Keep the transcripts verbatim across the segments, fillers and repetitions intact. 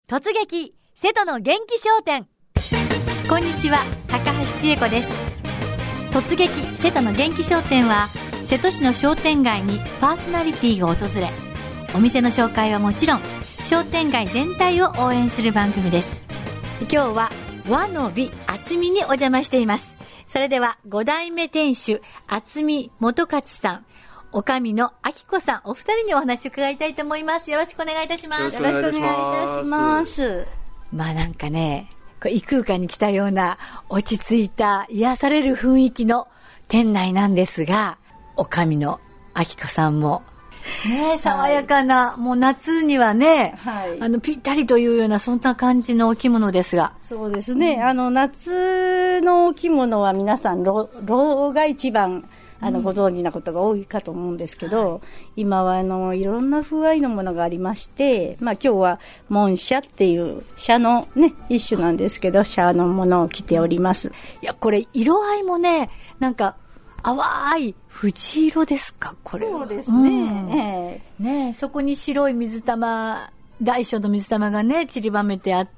突撃瀬戸の元気商店。こんにちは、高橋千恵子です。突撃瀬戸の元気商店は瀬戸市の商店街にパーソナリティが訪れ、お店の紹介はもちろん商店街全体を応援する番組です。今日は和の美厚みにお邪魔しています。それではご代目店主厚み元勝さん、おかみのあきこさん、お二人にお話を伺いたいと思います。よろしくお願いいたします。 よろしくお願いいたします。 まあなんかね、これ異空間に来たような落ち着いた癒される雰囲気の店内なんですが、おかみのあきこさんもね、爽やかな、はい、もう夏にはね、はい、あのぴったりというようなそんな感じのお着物ですが。 そうですね、うん、あの夏のお着物は皆さんロロが一番あのご存知なことが多いかと思うんですけど、はい、今はあのいろんな風合いのものがありまして、まあ、今日は紋紗っていう紗の、ね、一種なんですけど、紗のものを着ております。 いや、これ色合いもね、なんか淡い藤色ですか、これは。 そうですね、うんえー、ね、そこに白い水玉、大小の水玉がね散りばめてあって、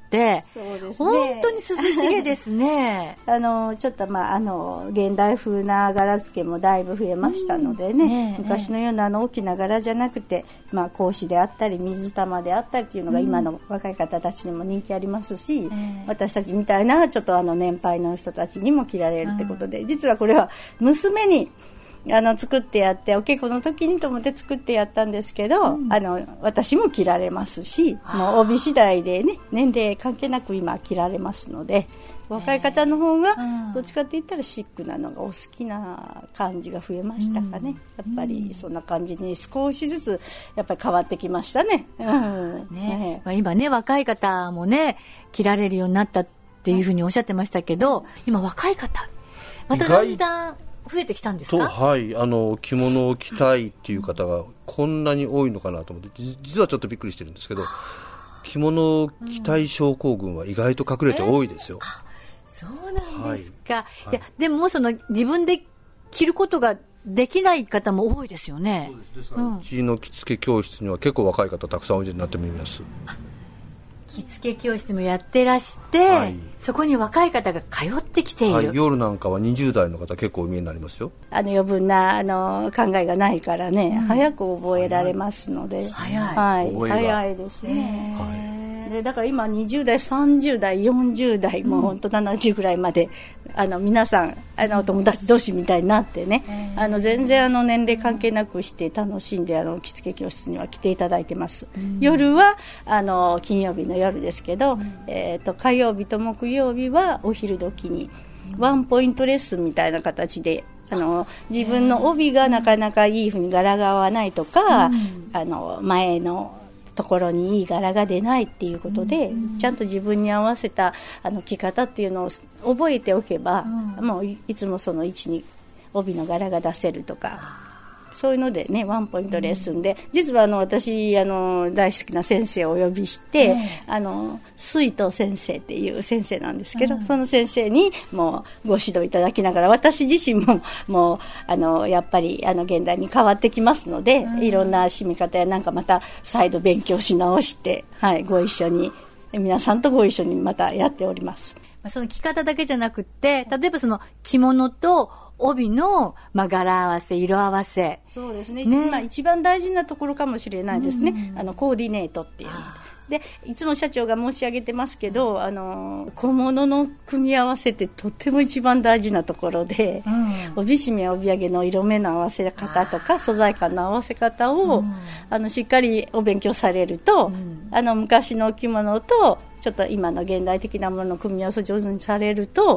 そうですね、 本当に涼しげですねあのちょっとまああの現代風な柄付けもだいぶ増えましたのでね、うんね昔のようなあの大きな柄じゃなくて、まあ、格子であったり水玉であったりっていうのが今の若い方たちにも人気ありますし、うん、私たちみたいなちょっとあの年配の人たちにも着られるってことで、うん、実はこれは娘にあの作ってやって、お稽古の時にと思って作ってやったんですけど、うん、あの私も着られますし、もう帯次第でね、年齢関係なく今着られますので、若い方の方がどっちかって言ったらシックなのがお好きな感じが増えましたかね、うん、やっぱりそんな感じに少しずつやっぱり変わってきましたね、うんね、まあ、今ね若い方もね着られるようになったっていうふうにおっしゃってましたけど、今若い方まただんだん増えてきたんですか？ そう、はい、あの着物を着たいっていう方がこんなに多いのかなと思って、実はちょっとびっくりしてるんですけど、着物を着たい症候群は意外と隠れて多いですよ、うん、 あ、そうなんですか、はい、いやでもその自分で着ることができない方も多いですよね。 そうです。ですから、うん、うちの着付け教室には結構若い方たくさんおいでになってみます。 着付け教室もやってらして、はい、そこに若い方が通ってきている、はい、 夜なんかはにじゅう代の方結構お見えになりますよ。 あの余分なあの考えがないからね、うん、早く覚えられますので、 早い、 はい、早いですね、はい、でだから今にじゅう代さんじゅう代よんじゅう代もう本当ななじゅうぐらいまで、うん、あの皆さんあの友達同士みたいになってね、あの全然あの年齢関係なくして楽しんであの着付け教室には来ていただいてます、うん、夜はあの金曜日の夜ですけど、うん、えー、と火曜日と木曜日はお昼時にワンポイントレッスンみたいな形で、あの自分の帯がなかなかいい風に柄が合わないとか、うん、あの前のところにいい柄が出ないっていうことで、うん、ちゃんと自分に合わせたあの着方っていうのを覚えておけば、うん、もういつもその位置に帯の柄が出せるとか、そういうのでね、ワンポイントレッスンで、うん、実はあの私あの大好きな先生をお呼びして、えー、あの水藤先生っていう先生なんですけど、うん、その先生にもうご指導いただきながら、私自身ももうあのやっぱりあの現代に変わってきますので、うん、いろんな締め方やなんかまた再度勉強し直して、はい、ご一緒に皆さんとご一緒にまたやっております。 その着方だけじゃなくって、例えばその着物と帯の、まあ、柄合わせ、色合わせ、 そうですね、ね、まあ、一番大事なところかもしれないですね、うんうん、あのコーディネートっていうで、いつも社長が申し上げてますけど、うん、あの小物の組み合わせってとっても一番大事なところで、うん、帯締め帯揚げの色目の合わせ方とか素材感の合わせ方を、うん、あのしっかりお勉強されると、うん、あの昔の着物とちょっと今の現代的なものの組み合わせを上手にされると、うん、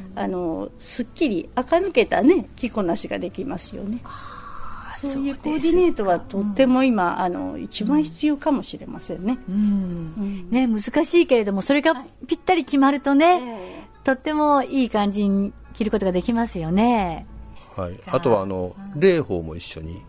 あのすっきり垢抜けたね着こなしができますよね。そういうコーディネートはとっても今、うん、あの一番必要かもしれませんね、うんうんね、難しいけれどもそれがぴったり決まるとね、はい、とってもいい感じに着ることができますよね、 はい、あとはあの、うん、礼法も一緒に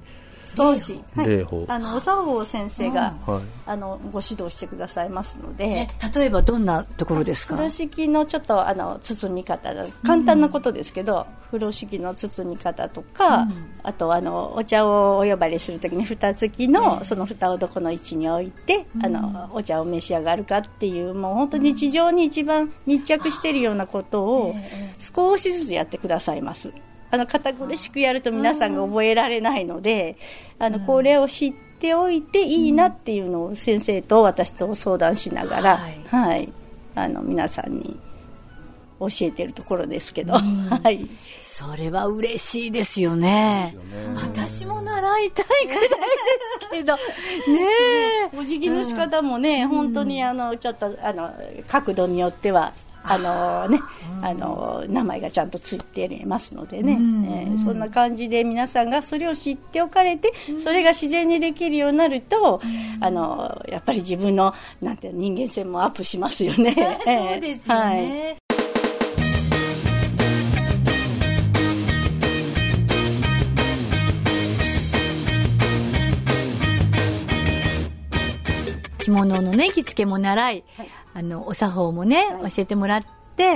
少し、 霊法、 はい、あのお作法先生が、 うんはい、 あのご指導してくださいますので。 例えばどんなところですか？ 風呂敷のちょっとあの包み方、簡単なことですけど、うん、風呂敷の包み方とか、うん、あとあのお茶をお呼ばれするときに蓋付きの、うん、その蓋をどこの位置に置いて、うん、あのお茶を召し上がるかっていう、もう本当に日常に一番密着しているようなことを少しずつやってくださいます。あの堅苦しくやると皆さんが覚えられないので、あのこれを知っておいていいなっていうのを先生と私と相談しながら、はいはい、あの皆さんに教えているところですけど、はい、 それは嬉しいですよね。私も習いたいくらいですけどねえ、お辞儀の仕方もね、うん、本当にあのちょっとあの角度によってはあのね、あの名前がちゃんとついていますのでね、うんえー、そんな感じで皆さんがそれを知っておかれて、うん、それが自然にできるようになると、うん、あのやっぱり自分のなんて人間性もアップしますよね。 そうですよね、はい、着物のね着付けも習い、はい、あのお作法もね、はい、教えてもらって、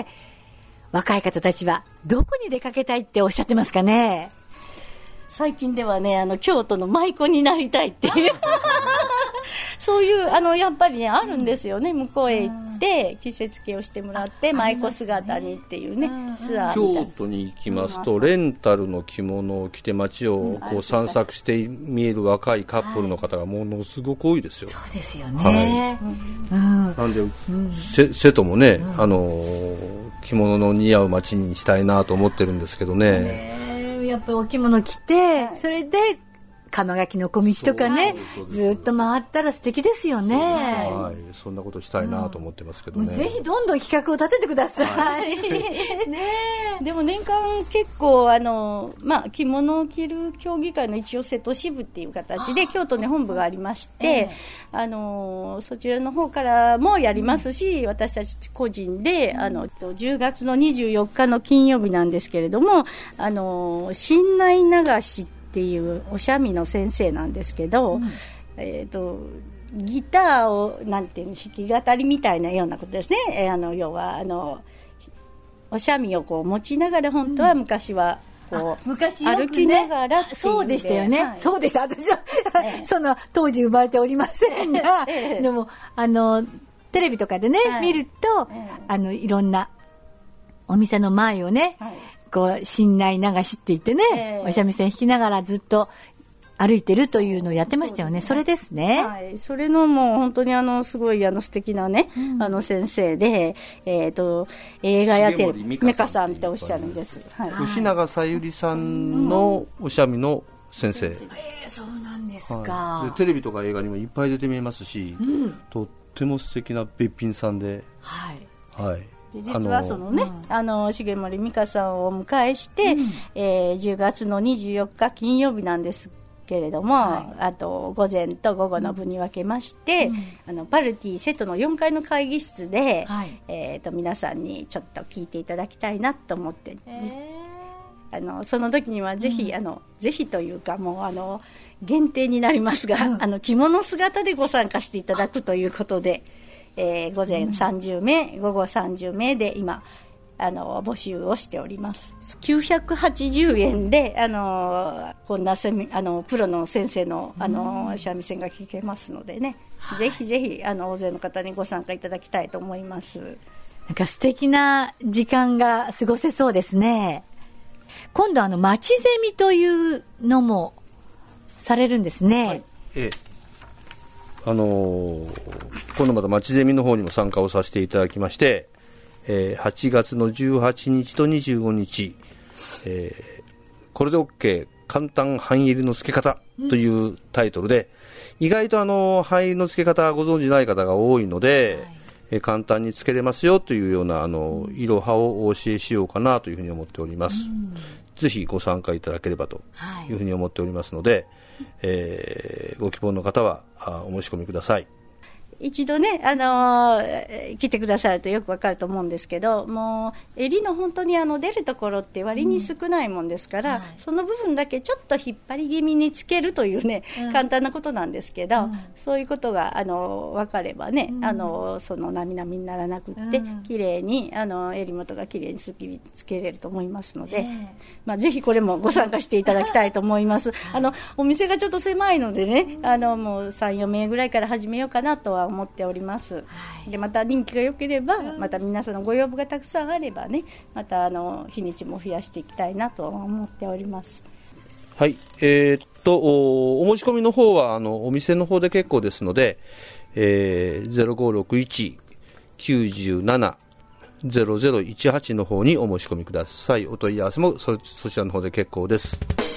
若い方たちはどこに出かけたいっておっしゃってますかね？ 最近ではね、あの京都の舞妓になりたいっていうそういうあのやっぱりねあるんですよね。向こうへ行って着せ付けをしてもらって舞妓姿にっていうね、ツアーみたいな。 京都に行きますとレンタルの着物を着て街をこう散策して見える若いカップルの方がものすごく多いですよ。 そうですよね、はいうん、 なんで、うん、瀬戸もね、うん、あの着物の似合う街にしたいなと思ってるんですけどね。 ねやっぱりお着物着て、はい、それで釜垣の小道とかねずっと回ったら素敵ですよね。 はい、そんなことしたいなと思ってますけどね、 うん、ぜひどんどん企画を立ててください、はい、 ねでも年間結構あの、まあ、着物を着る協議会の一応瀬戸支部っていう形で京都に本部がありまして、えー、あのそちらの方からもやりますし、うん、私たち個人であのじゅうがつのにじゅうよっかの金曜日なんですけれども、あの新内流しっていうお三味の先生なんですけど、うん、えーと、ギターをなんていうの弾き語りみたいなようなことですね。えー、あの要はあのお三味をこう持ちながら本当は昔はこう、うん、昔よくね、歩きながらっていうそうでしたよね、はい、そうでした私は、えー、その当時生まれておりませんが、えー、でもあのテレビとかでね、はい、見ると、えー、あのいろんなお店の前をね、はいこう新内流しって言ってね、えー、お三味線弾きながらずっと歩いてるというのをやってましたよね。 そ, それですね、 はい、それのもう本当にあのすごいあの素敵なね、うん、あの先生で、えー、と映画やってる美香さんっておっしゃるんです、はい、 吉永小百合さんのお三味の先生、うん、 えー、そうなんですか、 はい、でテレビとか映画にもいっぱい出て見えますし、うん、とっても素敵なべっぴんさんで、 はいはいで実はそのね、あの重森美香さんをお迎えして、うんえー、じゅうがつのにじゅうよっか金曜日なんですけれども、はい、あと午前と午後の部に分けまして、うん、あのパルティ瀬戸のよんかいの会議室で、はいえー、と皆さんにちょっと聞いていただきたいなと思って、えー、あのその時にはぜひ、うん、あのぜひというかもうあの限定になりますが、うん、あの着物姿でご参加していただくということでえー、午前さんじゅうめい、うん、午後さんじゅうめいで今あの募集をしております。きゅうひゃくはちじゅうえんであのこんなセミあのプロの先生のあの三味線が聴けますのでね、はい、ぜひぜひあの大勢の方にご参加いただきたいと思います。 なんか素敵な時間が過ごせそうですね。今度あの町ゼミというのもされるんですね。はい、ええあのー、今度また町ゼミの方にも参加をさせていただきまして、えー、はちがつのじゅうはちにちとにじゅうごにち、えー、これで OK 簡単半入りの付け方というタイトルで、うん、意外とあの半入りの付け方ご存じない方が多いので、はいえー、簡単に付けれますよというようなあのいろはをお教えしようかなというふうに思っております、うん、ぜひご参加いただければというふうに思っておりますので、はいえー、ご希望の方はお申し込みください。 一度ね、あのー、来てくださるとよくわかると思うんですけど、もう襟の本当にあの出るところって割に少ないもんですから、うんはい、その部分だけちょっと引っ張り気味につけるというね、うん、簡単なことなんですけど、うん、そういうことがあの分かればね、うん、あのそのなみなみにならなくって、うん、綺麗にあの襟元が綺麗にすっきりつけれると思いますので、まあ、ぜひこれもご参加していただきたいと思います。あのお店がちょっと狭いのでね、あのもうさん、よめいぐらいから始めようかなとは思っております、はい、でまた人気が良ければ、うん、また皆さんのご要望がたくさんあればね、またあの日にちも増やしていきたいなと思っております。 はい、えー、っと お, お申し込みの方はあのお店の方で結構ですので、えー、ゼロごろくいち きゅうなな ゼロゼロいちはちの方にお申し込みください。お問い合わせも そ, そちらの方で結構です。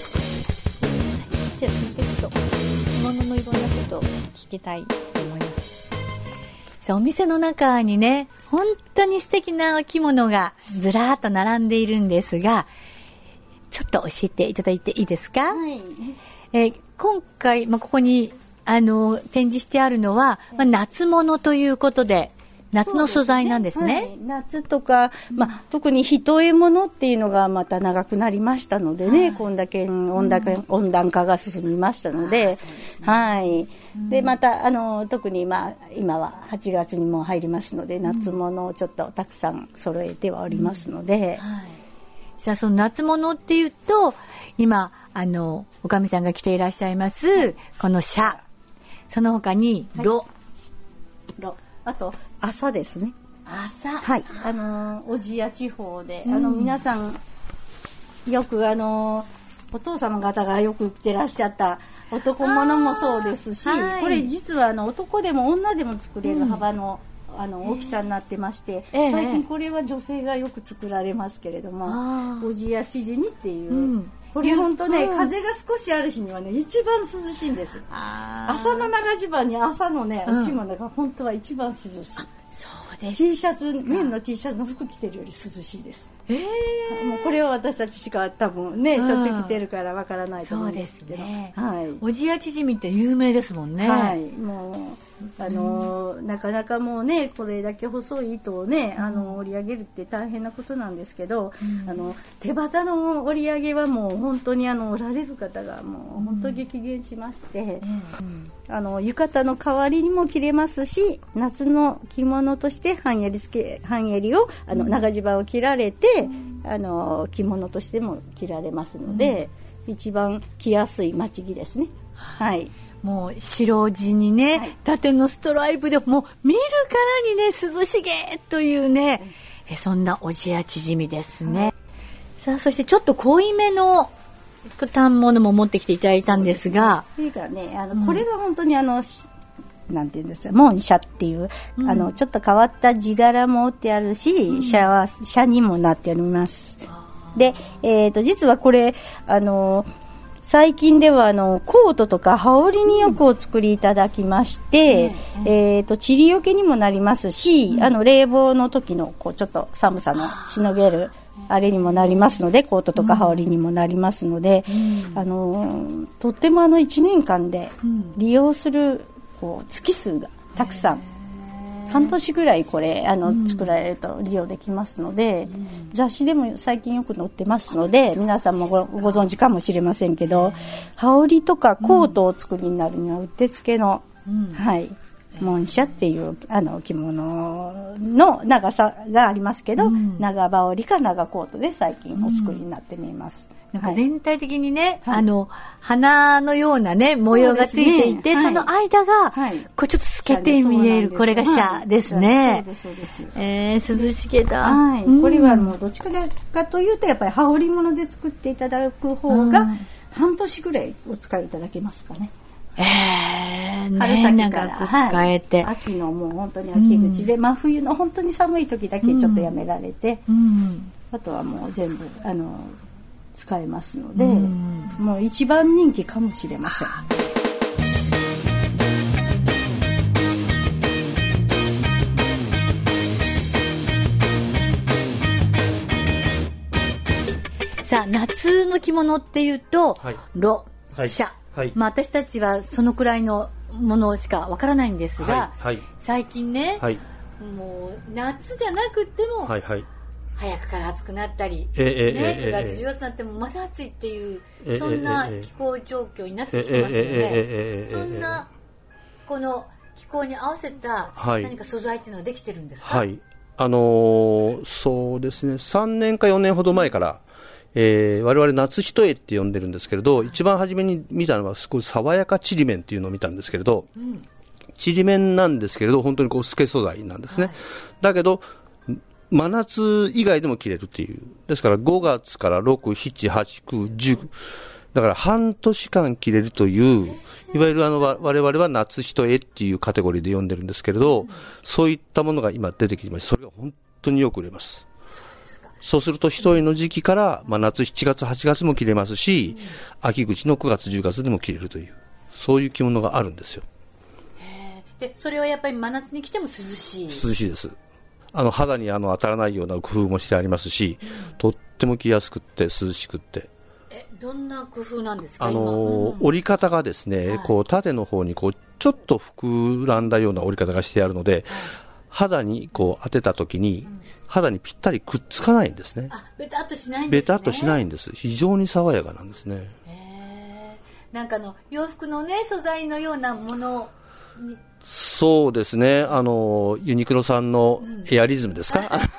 じゃあ続けてと着物のいろんなことを聞きたいと思います。お店の中にね、本当に素敵なお着物がずらーっと並んでいるんですが、ちょっと教えていただいていいですか？はい。えー、今回、まあ、ここにあの展示してあるのは、まあ、夏物ということで、夏の素材なんですね。 はい、夏とか、まあ、特に一重物っていうのがまた長くなりましたのでね、はい、こんだけ温暖化、うん、温暖化が進みましたので、はい。で、また、あの、特にまあ、今ははちがつにも入りますので、夏物をちょっとたくさん揃えてはおりますので。うんはい、 じゃあ、その夏物っていうと、今、あの、おかみさんが着ていらっしゃいます、このシャ、その他に、ロ、はい、 ロ、あと、朝ですね。 朝。 はい。あの小千谷地方で、うん、あの皆さんよくあのお父様方がよく着てらっしゃった男物もそうですし、はい、これ実はあの男でも女でも作れる幅の、うん、あの大きさになってまして、えー、最近これは女性がよく作られますけれども、小千谷縮みっていう。うんこれ本当ね、うん、風が少しある日にはね一番涼しいんです。朝の長襦袢に朝のね、お着物が本当は一番涼しい。 そうです。 T シャツ、綿の T シャツの服着てるより涼しいです。えー、もうこれは私たちしか多分ね、しょっちゅう着てるからわからないと思うんですけど。そうですね。はい。 小千谷縮みって有名ですもんね。 はい。もう。あのなかなかもうねこれだけ細い糸をねあの織り上げるって大変なことなんですけど、うん、あの手旗の織り上げはもう本当にあの織られる方がもう本当激減しまして、うんうん、あの浴衣の代わりにも着れますし夏の着物として半襟付け半襟をあの長襦袢を着られて、うん、あの着物としても着られますので、うん、一番着やすい待ち着ですね。はい。 もう白地にね、はい、縦のストライプでもう見るからにね涼しげというね、うん、えそんな小千谷縮みですね、はい、さあそしてちょっと濃いめの反物も持ってきていただいたんですが、 それがねあの、うん、これが本当にあのなんていうんですか紋紗っていう、うん、あのちょっと変わった地柄も折ってあるし、うん、紗は紗にもなっております。で、えーと実はこれあの最近ではあのコートとか羽織によくお作りいただきまして、うんえー、と塵よけにもなりますし、うん、あの冷房の時のこうちょっと寒さのしのげるあれにもなりますのでコートとか羽織にもなりますので、うん、あのとってもあのいちねんかんで利用するこう月数がたくさん、半年ぐらいこれあの、うん、作られると利用できますので、うん、雑誌でも最近よく載ってますので皆さんも ご, ご存知かもしれませんけど、羽織とかコートをお作りになるにはうってつけの、うんはい、紋紗っていうあの着物の長さがありますけど、うん、長羽織か長コートで最近お作りになってみます、 うん、なんか全体的にね、はい、あの花のようなね模様がついていて そ,、ねはい、その間が、はい、こうちょっと透けて見える、これが紗ですね、 そうですそうです、 えー、涼しげだ、 はいうん、これはもうどっちかというとやっぱり羽織物で作っていただく方が半年ぐらいお使いいただけますかね。 えー、 春先から長く使えて、 はい、秋のもう本当に秋口で、うん、真冬の本当に寒い時だけちょっとやめられて、うん、あとはもう全部あの使えますので、うん、もう一番人気かもしれません。 さあ夏の着物っていうと、はい、ロ、 はいシャはいまあ、私たちはそのくらいのものしかわからないんですが、 はいはい、 最近ね、はい、もう夏じゃなくても、はいはい、早くから暑くなったり、えーね、くがつじゅうがつになってもまだ暑いっていう、えー、そんな気候状況になってきてますよね、えーえー、そんなこの気候に合わせた何か素材っていうのはできてるんですか？ はい、あのー、そうですね、さんねんかよねんほど前から、えー、我々夏一重って呼んでるんですけれど、はい、一番初めに見たのはすごい爽やかちりめんっていうのを見たんですけれど、うん、ちりめんなんですけれど本当にこう透け素材なんですね、はい、だけど真夏以外でも着れるっていう。ですからごがつからろく、しち、はち、きゅう、じゅうだから半年間着れるという、いわゆるあの我々は夏一重っていうカテゴリーで呼んでるんですけれど、そういったものが今出てきまして、それが本当によく売れます。そうすると一重の時期から、まあ、夏しちがつはちがつも着れますし、秋口のくがつじゅうがつでも着れるという、そういう着物があるんですよ。 へー。でそれはやっぱり真夏に着ても涼しい？ 涼しいです。あの肌にあの当たらないような工夫もしてありますし、うん、とっても着やすくって涼しくって。 え、どんな工夫なんですか？ あの、 うん、 折り方がですね、はい、こう縦の方にこうちょっと膨らんだような折り方がしてあるので、はい、肌にこう当てた時に、うん、肌にぴったりくっつかないんですね。 あ、ベタっとしないんですね。 ベタっとしないんです。非常に爽やかなんですね。 へー。なんかの洋服のね素材のようなものに。 そうですね、あのユニクロさんのエアリズムですか、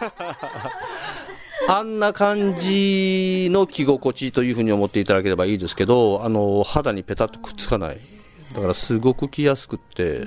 うん、あんな感じの着心地というふうに思っていただければいいですけど、あの肌にペタッとくっつかない、だからすごく着やすくって、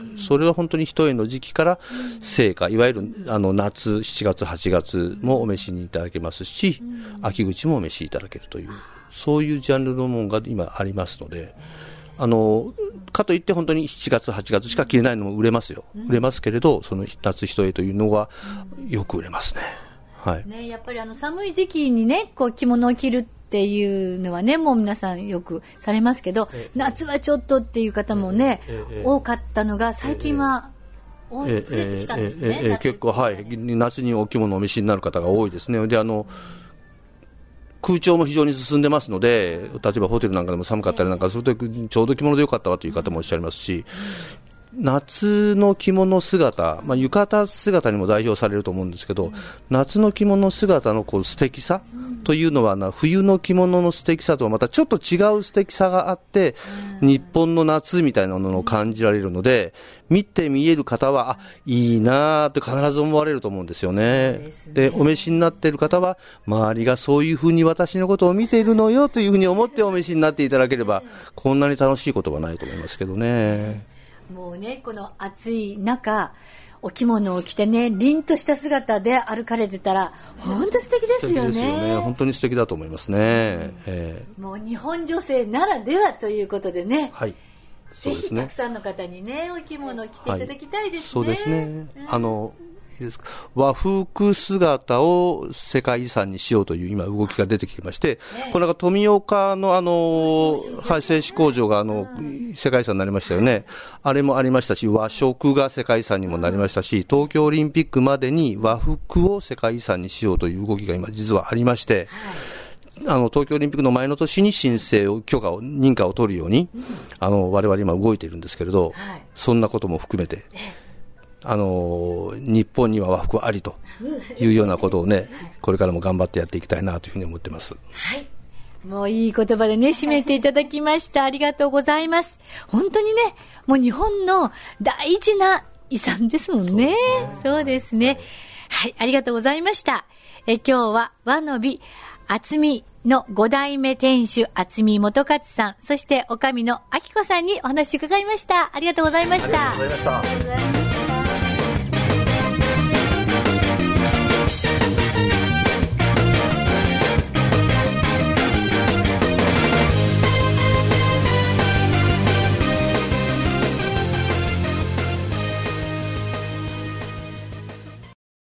それは本当に一重の時期から成果、いわゆるあの夏しちがつはちがつもお召しにいただけますし、秋口もお召しいただけるという、そういうジャンルのものが今ありますので、あのかといって本当にしちがつはちがつしか着れないのも売れますよ、うん、売れますけれど、その夏一重というのはよく売れますね、はいね、やっぱりあの寒い時期にねこう着物を着るっていうのはねもう皆さんよくされますけど、夏はちょっとっていう方もね、多かったのが最近は増えてきたんですね、ええええ、 結構、はい、夏にお着物をお召しになる方が多いですね。であの空調も非常に進んでますので、例えばホテルなんかでも寒かったりなんかするとちょうど着物でよかったわという方もおっしゃいますし、夏の着物姿、まあ、浴衣姿にも代表されると思うんですけど、夏の着物姿のこう素敵さというのはな、冬の着物の素敵さとはまたちょっと違う素敵さがあって、日本の夏みたいなものを感じられるので、見て見える方はあいいなと必ず思われると思うんですよね。で、お召しになっている方は周りがそういうふうに私のことを見ているのよというふうに思ってお召しになっていただければ、こんなに楽しいことはないと思いますけどね。 もうねこの暑い中お着物を着てね凛とした姿で歩かれてたら本当素敵ですよね。 素敵ですよね。本当に素敵だと思いますね、うんえー、もう日本女性ならではということでね、 はい、そうですね、 ぜひたくさんの方にねお着物を着ていただきたいですね、はい、 そうですね、うん、あのいいですか、和服姿を世界遺産にしようという今動きが出てきてまして、ね、これが富岡のあの、はい、製紙工場があの、うん、世界遺産になりましたよね。あれもありましたし、和食が世界遺産にもなりましたし、東京オリンピックまでに和服を世界遺産にしようという動きが今実はありまして、はい、あの東京オリンピックの前の年に申請を許可を認可を取るように、うん、あの我々今動いているんですけれど、はい、そんなことも含めてあの日本には和服ありというようなことをねこれからも頑張ってやっていきたいなというふうに思ってます。 はい、もういい言葉でね締めていただきました。ありがとうございます。本当にねもう日本の大事な遺産ですもんね。そうですね。はい、ありがとうございました。え今日は和の美厚みのご代目店主厚み元勝さん、そして女将の明子さんにお話伺いました。ありがとうございました。 ありがとうございました。